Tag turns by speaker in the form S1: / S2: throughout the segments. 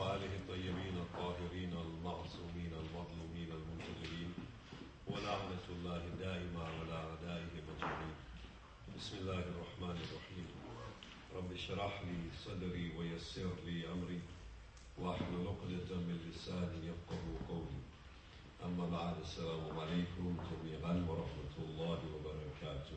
S1: وآله الطيبين الطاهرين المعصومين المظلومين المنتظرين ولعنة الله دائما على أعدائهم أجمعين. بسم الله الرحمن الرحيم. رب اشرح لي صدري ويسر لي أمري واحلل عقدة من لساني يفقهوا قولي. أما بعد، السلام عليكم جميعا ورحمة الله وبركاته.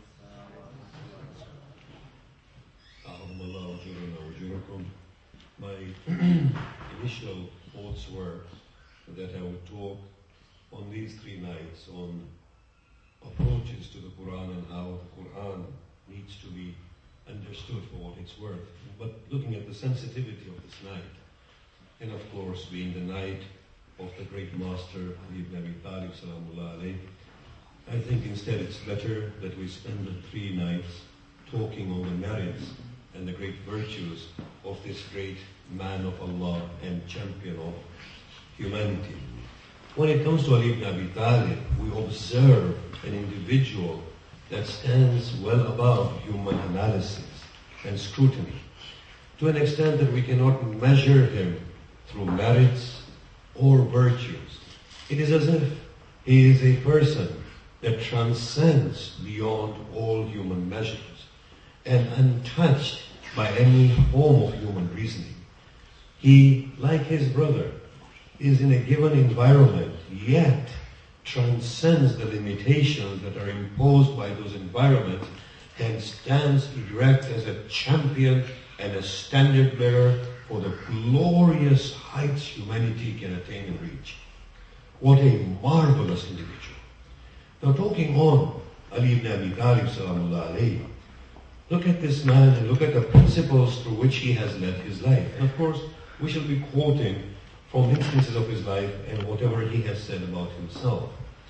S1: أعظم الله أجرنا وأجركم. My initial thoughts were that I would talk on these 3 nights on approaches to the Quran and how the Quran needs to be understood for what it's worth. But looking at the sensitivity of this night, and of course being the night of the great master Ali ibn Abi Talib salamullah alayh, I think instead it's better that we spend the 3 nights talking on the merits and the great virtues of this great man of Allah and champion of humanity. When it comes to Ali ibn Abi Talib, we observe an individual that stands well above human analysis and scrutiny, to an extent that we cannot measure him through merits or virtues. It is as if he is a person that transcends beyond all human measures and untouched by any form of human reasoning. He, like his brother, is in a given environment, yet transcends the limitations that are imposed by those environments and stands erect as a champion and a standard bearer for the glorious heights humanity can attain and reach. What a marvelous individual. Now, talking on Ali ibn Abi Talib salamullah alayhi, look at this man and look at the principles through which he has led his life. And of course, we shall be quoting from instances of his life and whatever he has said about himself.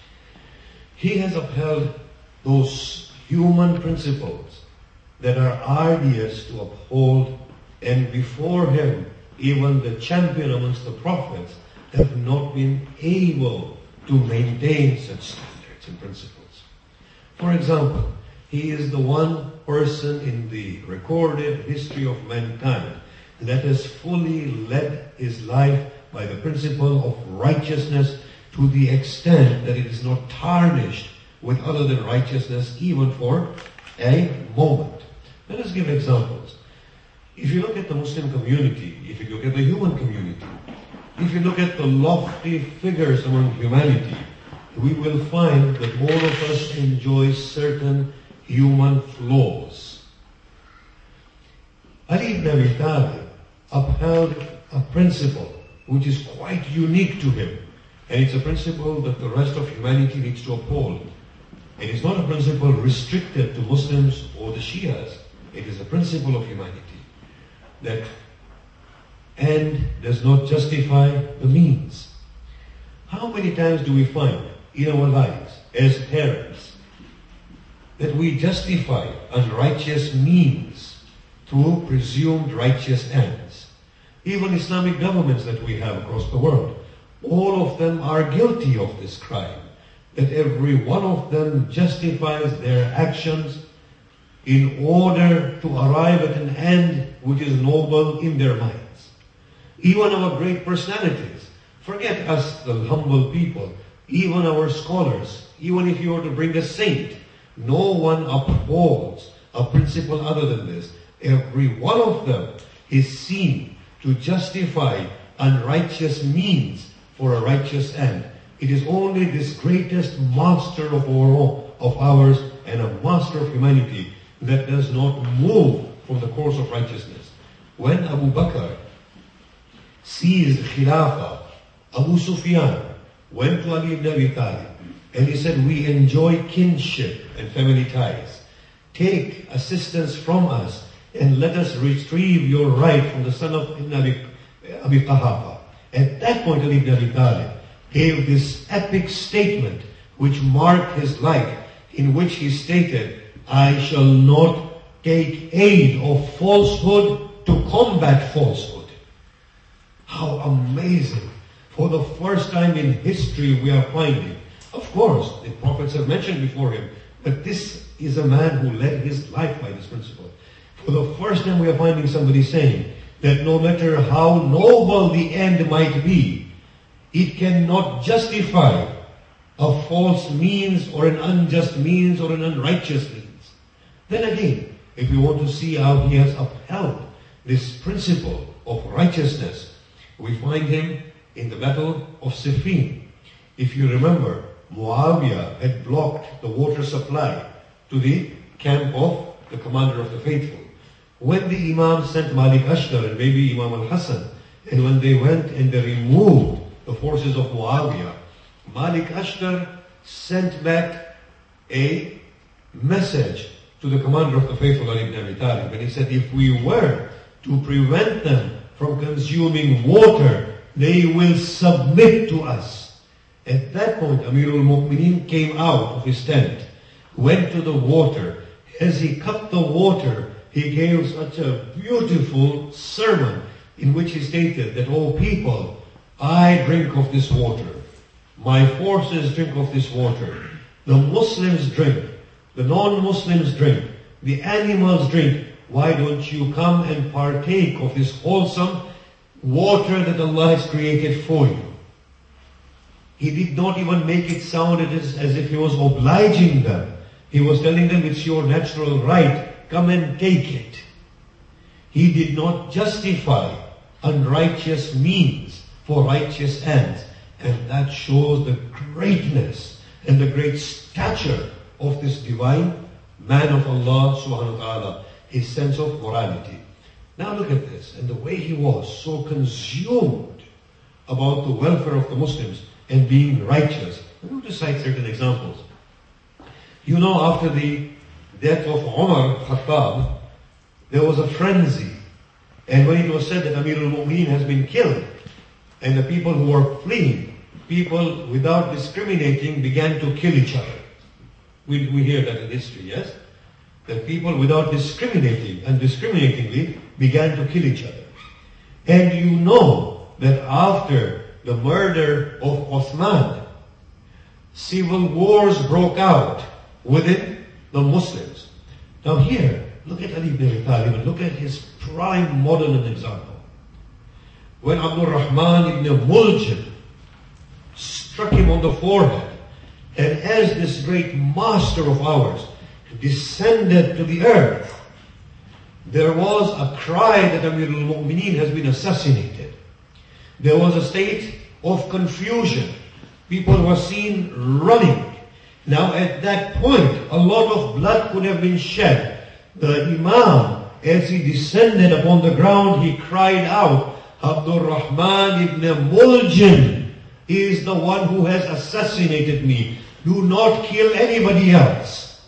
S1: He has upheld those human principles that are arduous to uphold, and before him, even the champion amongst the prophets have not been able to maintain such standards and principles. For example, he is the one person in the recorded history of mankind that has fully led his life by the principle of righteousness to the extent that it is not tarnished with other than righteousness even for a moment. Let us give examples. If you look at the Muslim community, if you look at the human community, if you look at the lofty figures among humanity, we will find that all of us enjoy certain human flaws. Ali ibn Abi Talib upheld a principle which is quite unique to him, and it's a principle that the rest of humanity needs to uphold. It is not a principle restricted to Muslims or the Shias. It is a principle of humanity that end does not justify the means. How many times do we find in our lives as parents that we justify unrighteous means through presumed righteous ends? Even Islamic governments that we have across the world, all of them are guilty of this crime, that every one of them justifies their actions in order to arrive at an end which is noble in their minds. Even our great personalities, forget us, the humble people, even our scholars, even if you were to bring a saint, no one upholds a principle other than this. Every one of them is seen to justify unrighteous means for a righteous end. It is only this greatest master of ours and a master of humanity that does not move from the course of righteousness. When Abu Bakr seized Khilafah, Abu Sufyan went to Ali ibn Abi Talib and he said, "We enjoy kinship and family ties. Take assistance from us and let us retrieve your right from the son of Ibn Abi Quhafa." At that point, Ali ibn Abi Talib gave this epic statement which marked his life, in which he stated, "I shall not take aid of falsehood to combat falsehood." How amazing. For the first time in history we are finding, of course, the prophets have mentioned before him, but this is a man who led his life by this principle. For the first time we are finding somebody saying that no matter how noble the end might be, it cannot justify a false means or an unjust means or an unrighteous means. Then again, if we want to see how he has upheld this principle of righteousness, we find him in the battle of Siffin. If you remember, Muawiyah had blocked the water supply to the camp of the commander of the faithful. When the Imam sent Malik Ashtar and maybe Imam al-Hassan, and when they went and they removed the forces of Muawiyah, Malik Ashtar sent back a message to the commander of the faithful, Ali ibn Abi Talib, and he said, if we were to prevent them from consuming water, they will submit to us. At that point, Amirul Mu'mineen came out of his tent, went to the water. As he cut the water, he gave such a beautiful sermon in which he stated that, "O people, I drink of this water. My forces drink of this water. The Muslims drink. The non-Muslims drink. The animals drink. Why don't you come and partake of this wholesome water that Allah has created for you?" He did not even make it sound as if he was obliging them. He was telling them, it's your natural right. Come and take it. He did not justify unrighteous means for righteous ends. And that shows the greatness and the great stature of this divine man of Allah subhanahu wa ta'ala, his sense of morality. Now look at this, and the way he was so consumed about the welfare of the Muslims and being righteous. I'm going to cite certain examples. You know, after the death of Umar Khattab, there was a frenzy. And when it was said that Amirul Mu'mineen has been killed, and the people who were fleeing, people without discriminating began to kill each other. We hear that in history, yes? That people without discriminating, undiscriminatingly, began to kill each other. And you know that after the murder of Uthman, civil wars broke out within the Muslims. Now here, look at Ali ibn Abi Talib and look at his prime model and example. When Abdul Rahman ibn Muljim struck him on the forehead, and as this great master of ours descended to the earth, there was a cry that Amirul Mu'mineen has been assassinated. There was a state of confusion. People were seen running. Now at that point, a lot of blood could have been shed. The Imam, as he descended upon the ground, he cried out, Abdul Rahman ibn Muljim is the one who has assassinated me. Do not kill anybody else.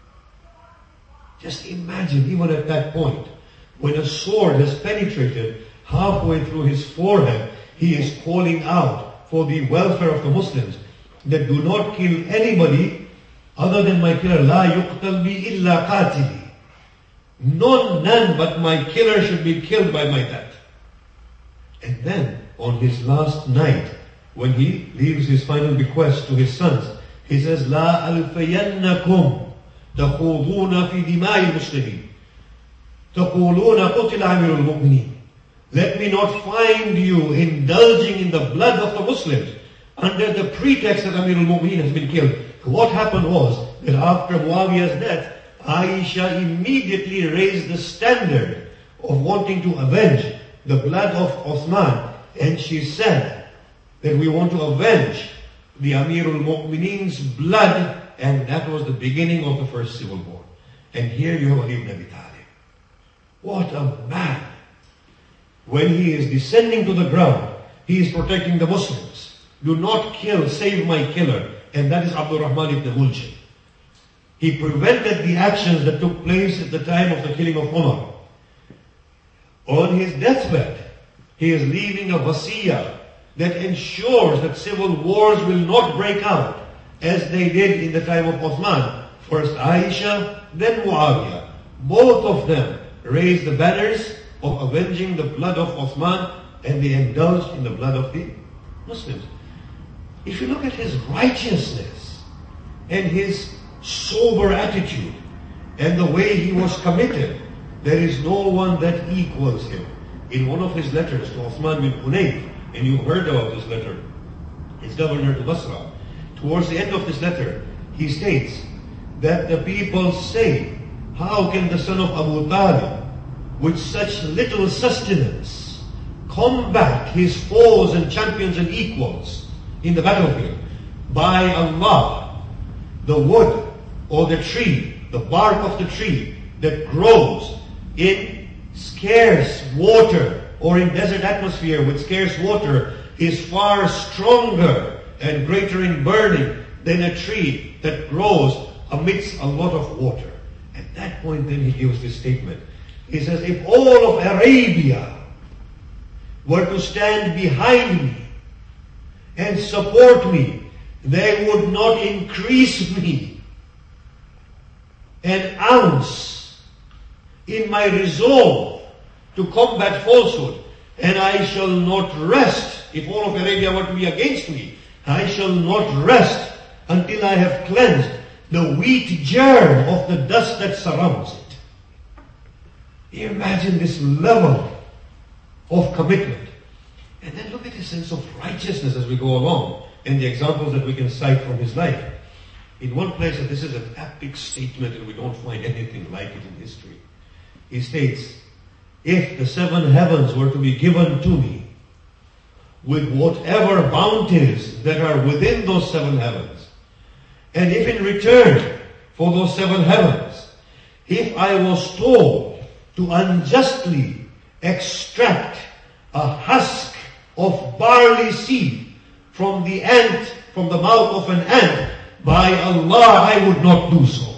S1: Just imagine, even at that point, when a sword has penetrated halfway through his forehead, he is calling out for the welfare of the Muslims, that do not kill anybody other than my killer. La yuqtal bi illa qatili. None but my killer should be killed by my death. And then, on his last night, when he leaves his final bequest to his sons, he says, La alfayannakum taquduna fi dima'i muslimin. Taquluna qutila amirul mu'mineen. Let me not find you indulging in the blood of the Muslims under the pretext that Amirul Mu'mineen has been killed. What happened was that after Muawiyah's death, Aisha immediately raised the standard of wanting to avenge the blood of Uthman. And she said that we want to avenge the Amirul Mu'mineen's blood. And that was the beginning of the first civil war. And here you have Ali ibn Abi Talib. What a man! When he is descending to the ground, he is protecting the Muslims. Do not kill, save my killer. And that is Abdul Rahman ibn Muljim. He prevented the actions that took place at the time of the killing of Umar. On his deathbed, he is leaving a wasiyah that ensures that civil wars will not break out as they did in the time of Uthman. First Aisha, then Muawiyah. Both of them raised the banners of avenging the blood of Uthman, and they indulged in the blood of the Muslims. If you look at his righteousness and his sober attitude and the way he was committed, there is no one that equals him in one of his letters to Uthman bin Hunayf, and you heard about this letter, his governor to Basra, towards the end of this letter, he states that the people say, how can the son of Abu Talib, with such little sustenance, combat his foes and champions and equals in the battlefield? By Allah, the wood or the tree, the bark of the tree that grows in scarce water or in desert atmosphere with scarce water is far stronger and greater in burning than a tree that grows amidst a lot of water. At that point then he gives this statement. He says, if all of Arabia were to stand behind me and support me, they would not increase me an ounce in my resolve to combat falsehood. And I shall not rest, if all of Arabia were to be against me, I shall not rest until I have cleansed the wheat germ of the dust that surrounds it. Imagine this level of commitment. And then look at his sense of righteousness as we go along, and the examples that we can cite from his life. In one place, and this is an epic statement and we don't find anything like it in history. He states, if the 7 heavens were to be given to me, with whatever bounties that are within those 7 heavens, and if in return for those 7 heavens, if I was told to unjustly extract a husk of barley seed from the mouth of an ant, by Allah, I would not do so.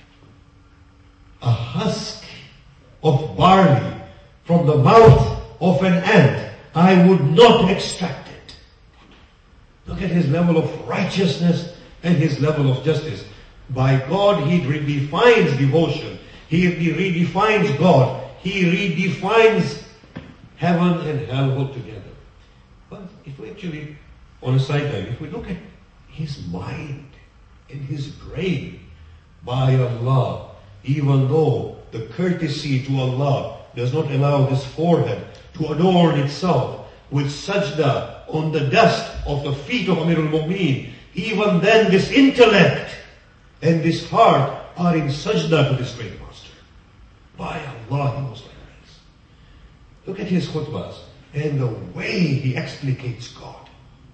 S1: A husk of barley from the mouth of an ant, I would not extract it. Look at his level of righteousness and his level of justice. By God, he redefines devotion. He redefines God. He redefines heaven and hell altogether. But if we actually, on a side note, if we look at his mind and his brain, by Allah, even though the courtesy to Allah does not allow this forehead to adorn itself with sajda on the dust of the feet of Amirul Mu'mineen, even then this intellect and this heart are in sajda to this great master. By Allah, he was like this. Look at his khutbahs and the way he explicates God.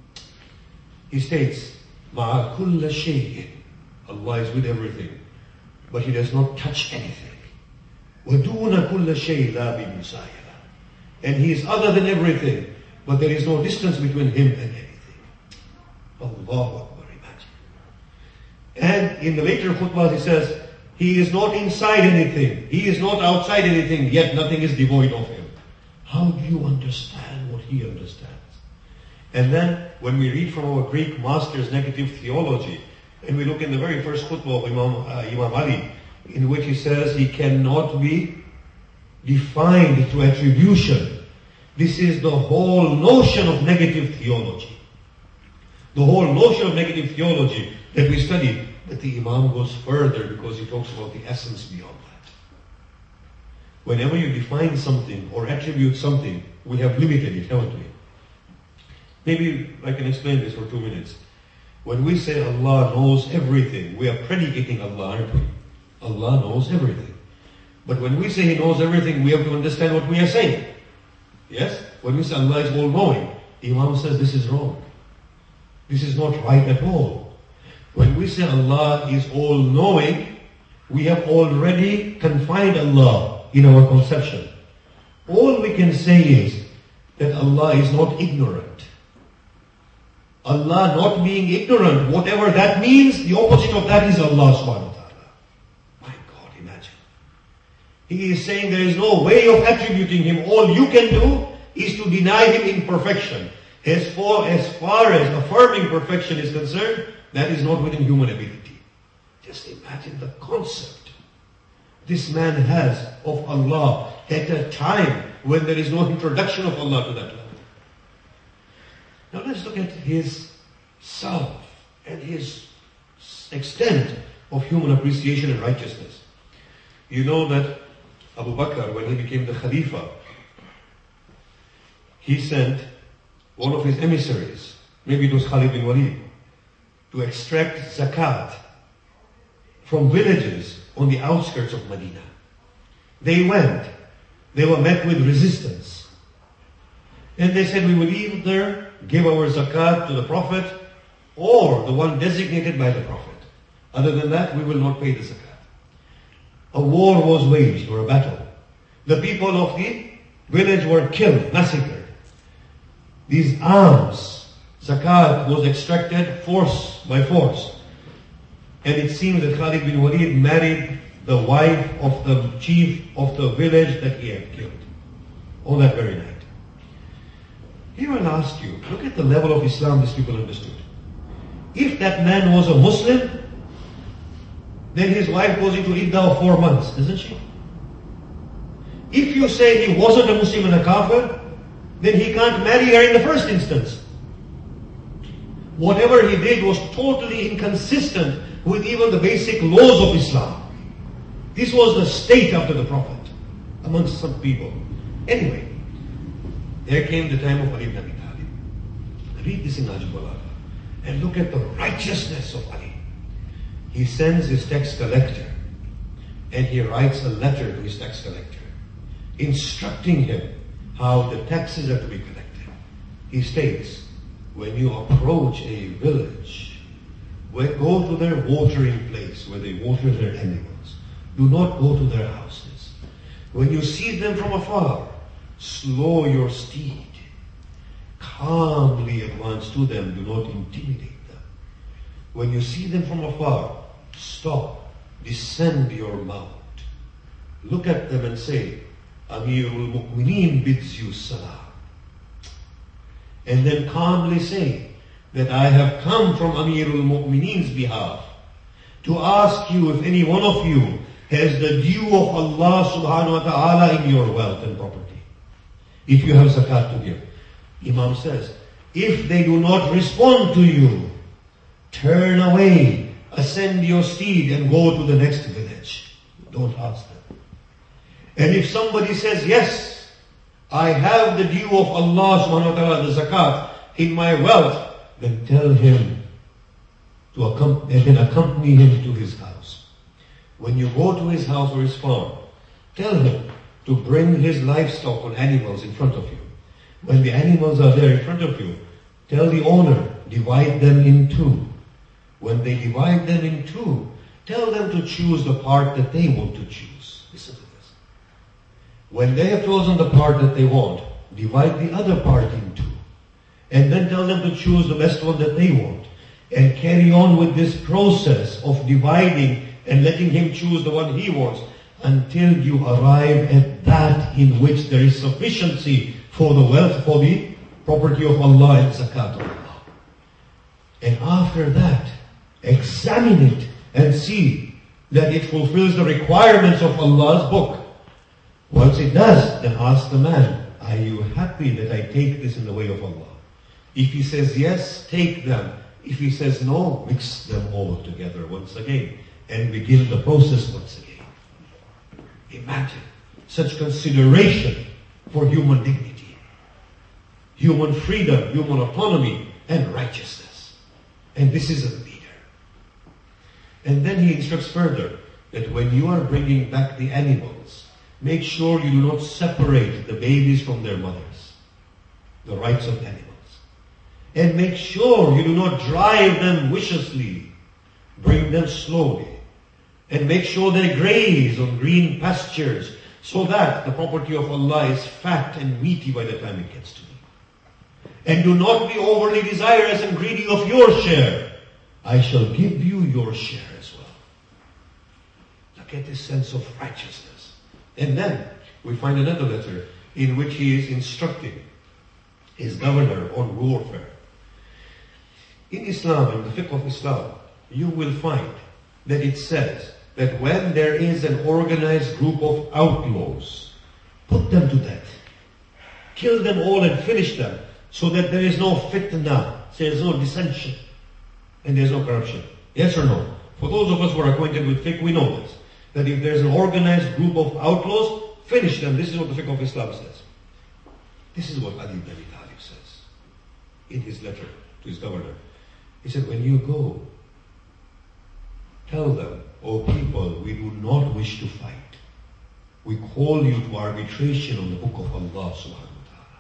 S1: He states, مَعَ كُلَّ شَيْءٍ, Allah is with everything, but He does not touch anything. وَدُونَ كُلَّ شَيْءٍ لَا بِمُسَايَلَةٍ, and He is other than everything, but there is no distance between Him and anything. Allahu Akbar, imagine. And in the later khutbahs he says, He is not inside anything, He is not outside anything, yet nothing is devoid of Him. How do you understand what He understands? And then when we read from our Greek master's negative theology, and we look in the very first khutbah of Imam Ali, in which he says he cannot be defined to attribution. This is the whole notion of negative theology. The whole notion of negative theology that we study. But the Imam goes further because he talks about the essence beyond that. Whenever you define something or attribute something, we have limited it, haven't we? Maybe I can explain this for 2 minutes. When we say Allah knows everything, we are predicating Allah, aren't we? Allah knows everything. But when we say He knows everything, we have to understand what we are saying. Yes? When we say Allah is all-knowing, Imam says this is wrong. This is not right at all. When we say Allah is all-knowing, we have already confined Allah in our conception. All we can say is that Allah is not ignorant. Allah not being ignorant, whatever that means, the opposite of that is Allah subhanahu wa ta'ala. My God, imagine. He is saying there is no way of attributing Him. All you can do is to deny Him imperfection. As far as affirming perfection is concerned, that is not within human ability. Just imagine the concept this man has of Allah at a time when there is no introduction of Allah to that level. Now let's look at his self and his extent of human appreciation and righteousness. You know that Abu Bakr, when he became the Khalifa, he sent one of his emissaries, maybe it was Khalid bin Walid, to extract zakat from villages on the outskirts of Medina. They went. They were met with resistance. And they said, we will either give our zakat to the Prophet or the one designated by the Prophet. Other than that, we will not pay the zakat. A war was waged, or a battle. The people of the village were killed, massacred. These arms, zakat, was extracted force by force. And it seems that Khalid bin Walid married the wife of the chief of the village that he had killed on that very night. Here I'll ask you, look at the level of Islam these people understood. If that man was a Muslim, then his wife goes into iddah of 4 months, isn't she? If you say he wasn't a Muslim and a kafir, then he can't marry her in the first instance. Whatever he did was totally inconsistent with even the basic laws of Islam. This was the state after the Prophet amongst some people. Anyway, there came the time of Ali ibn Abi Talib. Read this in Nahj al-Balagha and look at the righteousness of Ali. He sends his tax collector and he writes a letter to his tax collector instructing him how the taxes are to be collected. He states, when you approach a village, go to their watering place where they water their animals. Do not go to their houses. When you see them from afar, slow your steed. Calmly advance to them. Do not intimidate them. When you see them from afar, stop. Descend your mount. Look at them and say, Amirul Mu'mineen bids you salam. And then calmly say that I have come from Amirul Mu'mineen's behalf to ask you if any one of you has the due of Allah subhanahu wa ta'ala in your wealth and property. If you have zakat to give. Imam says, if they do not respond to you, turn away, ascend your steed and go to the next village. Don't ask them. And if somebody says, yes, I have the due of Allah subhanahu wa ta'ala, the zakat, in my wealth, then tell him to accompany him to his house. When you go to his house or his farm, tell him to bring his livestock or animals in front of you. When the animals are there in front of you, tell the owner, divide them in two. When they divide them in two, tell them to choose the part that they want to choose. Listen to this. When they have chosen the part that they want, divide the other part in two. And then tell them to choose the best one that they want. And carry on with this process of dividing and letting him choose the one he wants until you arrive at that in which there is sufficiency for the wealth, for the property of Allah and zakat of Allah. And after that, examine it and see that it fulfills the requirements of Allah's book. Once it does, then ask the man, are you happy that I take this in the way of Allah? If he says yes, take them. If he says no, mix them all together once again and begin the process once again. Imagine such consideration for human dignity, human freedom, human autonomy, and righteousness. And this is a leader. And then he instructs further that when you are bringing back the animals, make sure you do not separate the babies from their mothers. The rights of animals. And make sure you do not drive them viciously. Bring them slowly. And make sure they graze on green pastures so that the property of Allah is fat and meaty by the time it gets to them. And do not be overly desirous and greedy of your share. I shall give you your share as well. Look at this sense of righteousness. And then we find another letter in which he is instructing his governor on warfare. In Islam, in the fiqh of Islam, you will find that it says that when there is an organized group of outlaws, put them to death. Kill them all and finish them so that there is no fitna, there is no dissension, and there is no corruption. Yes or no? For those of us who are acquainted with fiqh, we know this. That if there is an organized group of outlaws, finish them. This is what the fiqh of Islam says. This is what Ali ibn Abi Talib says in his letter to his governor. He said, when you go, tell them, O people, we do not wish to fight. We call you to arbitration on the book of Allah subhanahu wa ta'ala.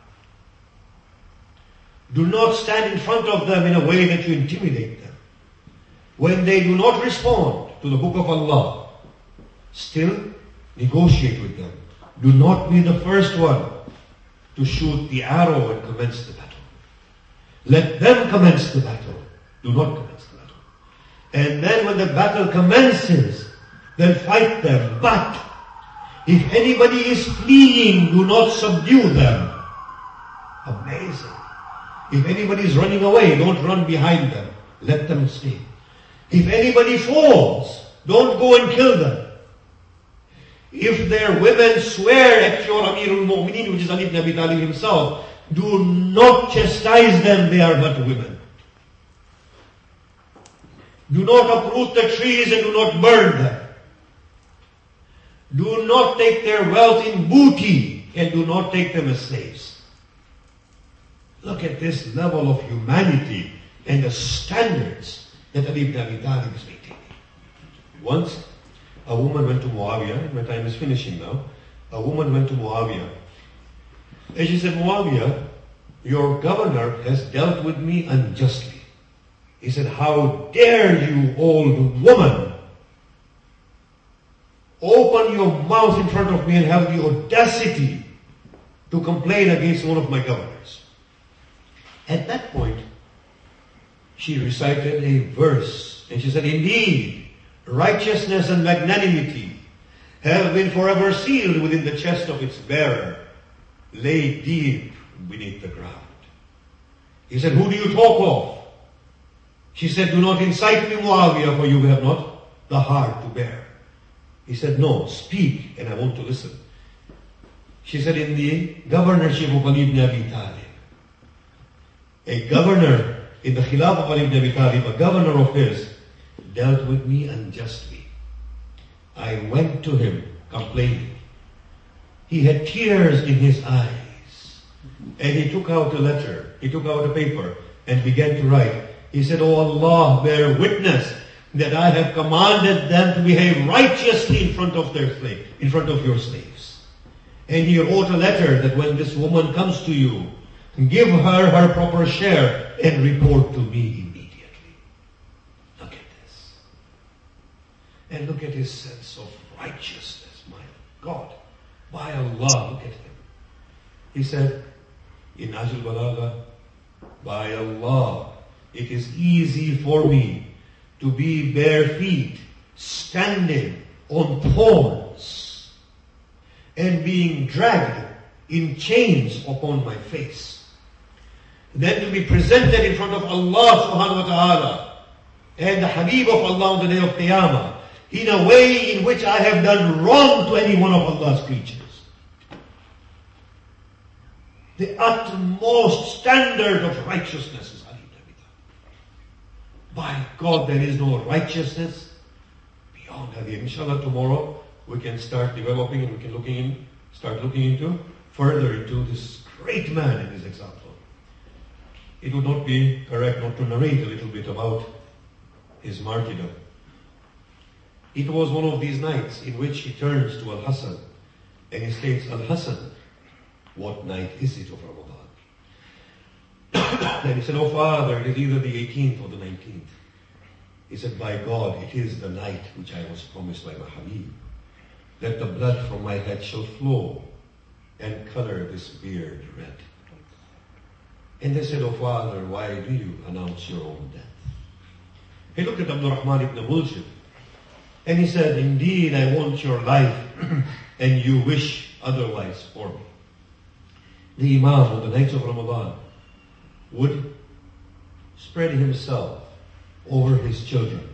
S1: Do not stand in front of them in a way that you intimidate them. When they do not respond to the book of Allah, still negotiate with them. Do not be the first one to shoot the arrow and commence the battle. Let them commence the battle. Do not commence the battle. And then when the battle commences, then fight them. But if anybody is fleeing, do not subdue them. Amazing. If anybody is running away, don't run behind them. Let them stay. If anybody falls, don't go and kill them. If their women swear at your Amirul Mu'mineen, which is Ali ibn Abi Talib himself, do not chastise them, they are but women. Do not uproot the trees and do not burn them. Do not take their wealth in booty and do not take them as slaves. Look at this level of humanity and the standards that Ali ibn Abi Talib is maintaining. Once, a woman went to Muawiyah, my time is finishing now. A woman went to Muawiyah. And she said, Muawiyah, your governor has dealt with me unjustly. He said, how dare you, old woman, open your mouth in front of me and have the audacity to complain against one of my governors. At that point, she recited a verse, and she said, indeed, righteousness and magnanimity have been forever sealed within the chest of its bearer, laid deep beneath the ground. He said, who do you talk of? She said, do not incite me, Muawiyah, for you have not the heart to bear. He said, no, speak, and I want to listen. She said, in the governorship of Ali ibn Abi Talib, a governor in the Khilaf of Ali ibn Abi Talib, a governor of his, dealt with me unjustly. I went to him complaining. He had tears in his eyes. And he took out a letter, he took out a paper and began to write. He said, oh Allah, bear witness that I have commanded them to behave righteously in front of your slaves. And he wrote a letter that when this woman comes to you, give her her proper share and report to me immediately. Look at this. And look at his sense of righteousness. My God. By Allah, look at him. He said, in Nahj al-Balagha, by Allah, it is easy for me to be bare feet, standing on thorns, and being dragged in chains upon my face. Then to be presented in front of Allah subhanahu wa ta'ala and the Habib of Allah on the day of Qiyamah in a way in which I have done wrong to any one of Allah's creatures. The utmost standard of righteousness is Ali ibn Abi Talib. By God, there is no righteousness beyond Ali. Inshallah, tomorrow we can start developing and we can start looking into further into this great man and his example. It would not be correct not to narrate a little bit about his martyrdom. It was one of these nights in which he turns to Al-Hasan and he states, Al-Hasan, what night is it of Ramadan? Then he said, oh father, it is either the 18th or the 19th. He said, by God, it is the night which I was promised by my Habib. Let the blood from my head shall flow and color this beard red. And they said, oh father, why do you announce your own death? He looked at Abdul Rahman ibn Muljib and he said, indeed, I want your life and you wish otherwise for me. The Imam on the nights of Ramadan would spread himself over his children.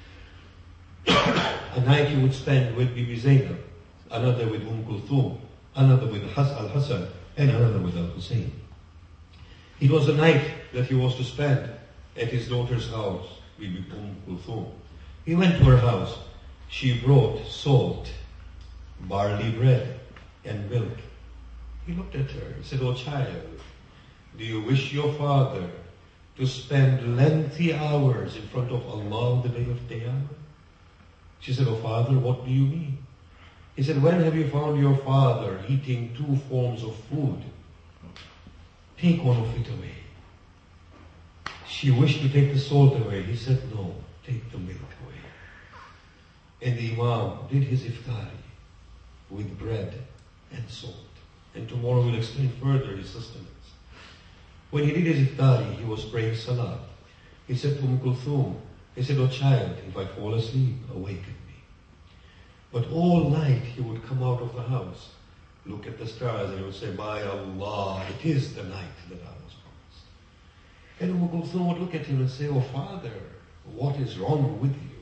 S1: A night he would spend with Bibi Zainab, another with Kulthum, another with Al-Hasan, and another with Al-Hussein. It was a night that he was to spend at his daughter's house, Bibi Kulthum. He went to her house. She brought salt, barley bread, and milk. He looked at her and said, "Oh child, do you wish your father to spend lengthy hours in front of Allah on the day of Qiyamah?" She said, "Oh father, what do you mean?" He said, "When have you found your father eating 2 forms of food? Take one of it away." She wished to take the salt away. He said, "No, take the milk away." And the Imam did his iftari with bread and salt. And tomorrow we'll explain further his sustenance. When he did his iftari, he was praying salah. He said to Kulthum, he said, "Oh child, if I fall asleep, awaken me." But all night he would come out of the house, look at the stars, and he would say, "By Allah, it is the night that I was promised." And Kulthum would look at him and say, "Oh father, what is wrong with you?"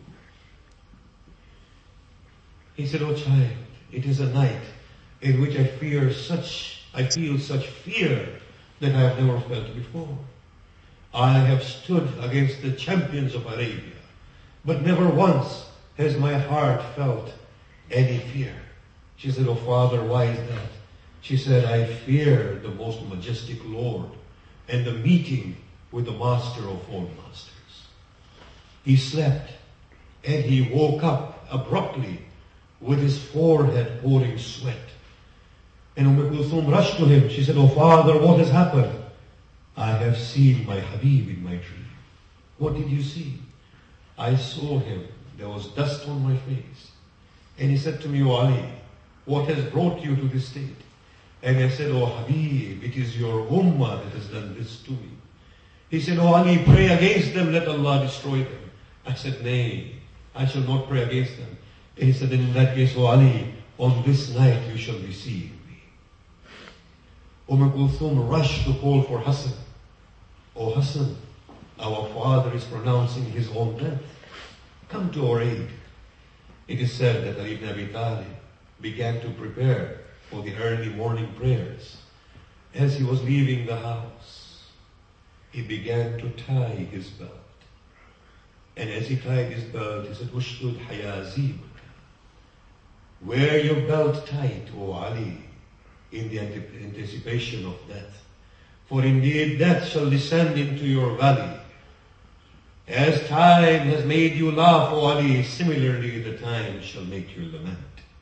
S1: He said, "Oh child, it is a night in which I feel such fear that I have never felt before. I have stood against the champions of Arabia, but never once has my heart felt any fear." She said, "Oh father, why is that?" She said, "I fear the most majestic Lord and the meeting with the master of all masters." He slept and he woke up abruptly with his forehead pouring sweat. And Kulthum rushed to him. She said, "Oh father, what has happened?" "I have seen my Habib in my dream." "What did you see?" "I saw him. There was dust on my face. And he said to me, 'Oh Ali, what has brought you to this state?' And I said, 'Oh Habib, it is your ummah that has done this to me.' He said, 'Oh Ali, pray against them, let Allah destroy them.' I said, 'Nay, I shall not pray against them.' And he said, 'Then in that case, oh Ali, on this night you shall be seeing me.' Kulthum rushed to call for Hassan. 'Oh Hassan, our father is pronouncing his own death. Come to our aid.' It is said that Ali ibn Abi Talib began to prepare for the early morning prayers. As he was leaving the house, he began to tie his belt. And as he tied his belt, he said, "Ushdud hayazibaka." Wear your belt tight, O Ali, in the anticipation of death. For indeed death shall descend into your valley. As time has made you laugh, O Ali, similarly the time shall make you lament.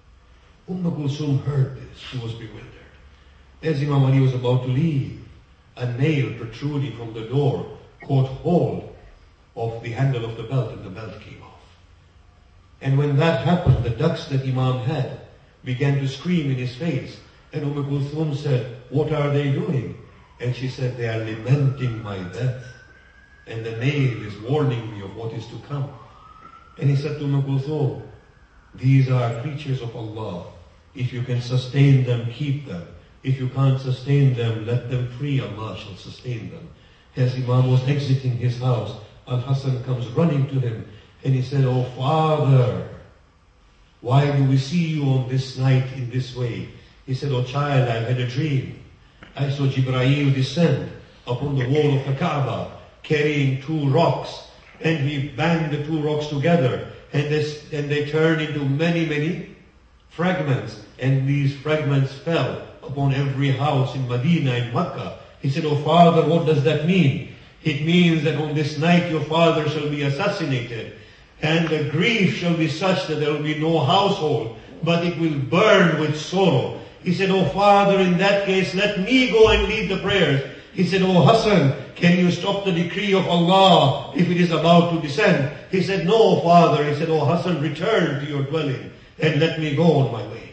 S1: Kulthum heard this. She was bewildered. As Imam Ali was about to leave, a nail protruding from the door caught hold of the handle of the belt, and the belt came off. And when that happened, the ducks that Imam had began to scream in his face. And Kulthum said, "What are they doing?" And she said, "They are lamenting my death. And the nail is warning me of what is to come." And he said to Kulthum, "These are creatures of Allah. If you can sustain them, keep them. If you can't sustain them, let them free. Allah shall sustain them." As Imam was exiting his house, Al-Hassan comes running to him and he said, "Oh father, why do we see you on this night in this way?" He said, "Oh child, I've had a dream. I saw Jibreel descend upon the wall of the Kaaba carrying 2 rocks, and he banged the 2 rocks together, and they turned into many, many fragments, and these fragments fell upon every house in Medina and Makkah." He said, "Oh father, what does that mean?" "It means that on this night your father shall be assassinated, and the grief shall be such that there will be no household, but it will burn with sorrow." He said, "Oh father, in that case, let me go and lead the prayers." He said, "Oh Hassan, can you stop the decree of Allah if it is about to descend?" He said, "No, father." He said, "Oh Hassan, return to your dwelling and let me go on my way."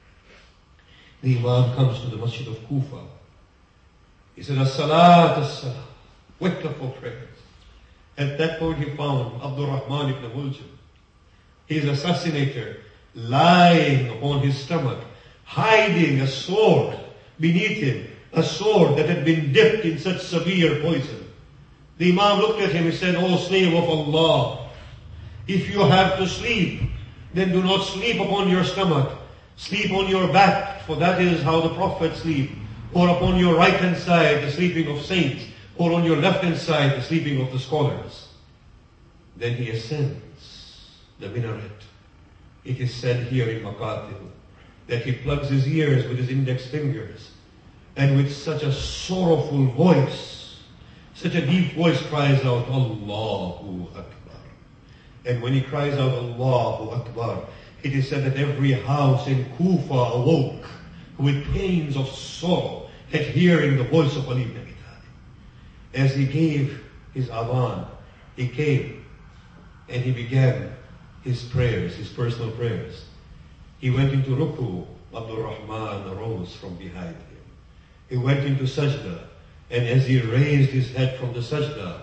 S1: The Imam comes to the Masjid of Kufa. He said, "As-salat, as-salat." Wake up for prayers. At that point he found Abdul Rahman ibn Muljam, his assassinator, lying upon his stomach, hiding a sword beneath him, a sword that had been dipped in such severe poison. The Imam looked at him and said, "O slave of Allah, if you have to sleep, then do not sleep upon your stomach. Sleep on your back, for that is how the prophets sleep. Or upon your right hand side, the sleeping of saints. Or on your left hand side, the sleeping of the scholars." Then he ascends the minaret. It is said here in Maqatil that he plugs his ears with his index fingers and with such a sorrowful voice, such a deep voice, cries out, Allahu Akbar. And when he cries out, Allahu Akbar, it is said that every house in Kufa awoke with pains of sorrow at hearing the voice of Ali ibn Abi Talib. As he gave his adhan, he came and he began his prayers, his personal prayers. He went into ruku. Abdul Rahman arose from behind him. He went into sajda, and as he raised his head from the sajda,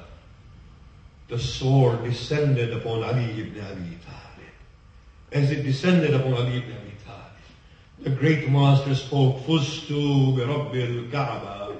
S1: the sword descended upon Ali ibn Abi Talib. As it descended upon Ali ibn Abi Talib, the great master spoke, Fustu bi Rabbil Kaaba.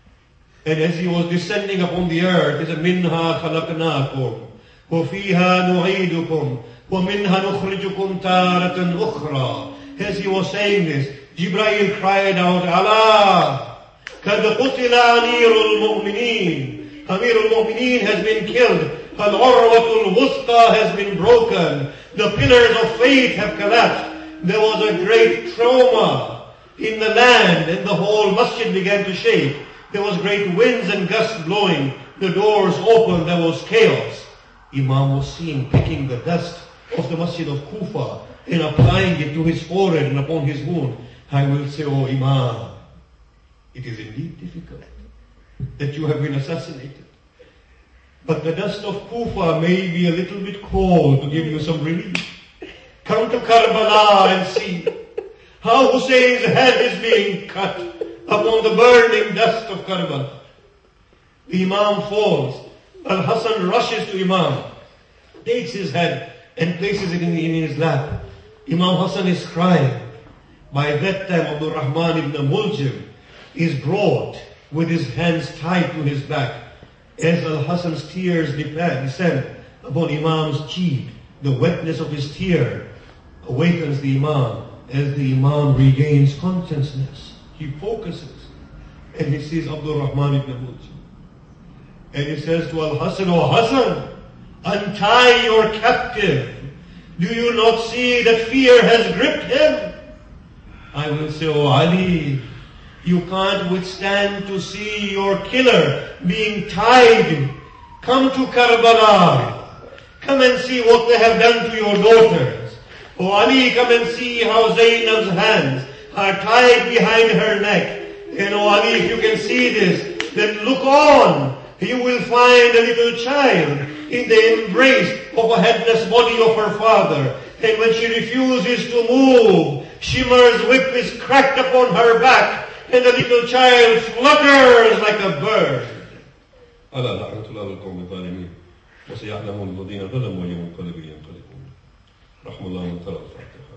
S1: And as he was descending upon the earth, he said, Minha khalaqnakum, wa fiha nu'idukum, wa minha nukhrijukum taratan ukhra. As he was saying this, Jibreel cried out, Allah, kad qutila Amirul Mu'mineen. Amirul Mu'mineen has been killed. Al-Urwatul Wusta has been broken. The pillars of faith have collapsed. There was a great trauma in the land, and the whole masjid began to shake. There was great winds and gusts blowing. The doors opened. There was chaos. Imam was seen picking the dust of the masjid of Kufa and applying it to his forehead and upon his wound. I will say, oh Imam, it is indeed difficult that you have been assassinated. But the dust of Kufa may be a little bit cold to give you some relief. Come to Karbala and see how Hussein's head is being cut upon the burning dust of Karbala. The Imam falls. Al-Hassan rushes to Imam, takes his head and places it in his lap. Imam Hassan is crying. By that time, Abdul Rahman ibn Muljim is brought with his hands tied to his back. As Al-Hassan's tears descend upon Imam's cheek, the wetness of his tear awakens the Imam. As the Imam regains consciousness, he focuses and he sees Abdul Rahman ibn Muljim. And he says to Al-Hassan, "Oh Hassan, untie your captive. Do you not see that fear has gripped him?" I will say, "Oh Ali, you can't withstand to see your killer being tied. Come to Karbala. Come and see what they have done to your daughters. Oh Ali, come and see how Zainab's hands are tied behind her neck. And oh Ali, if you can see this, then look on. You will find a little child in the embrace of a headless body of her father. And when she refuses to move, Shimar's whip is cracked upon her back, and the little child flutters like a bird." ألا لعنة الله القوم الظالمين وسيعلمون الذين ظلموا يوم ينقلب ينقلبون. رحم الله من ترى الفاتحة.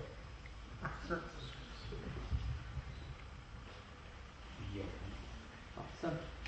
S2: أحسن.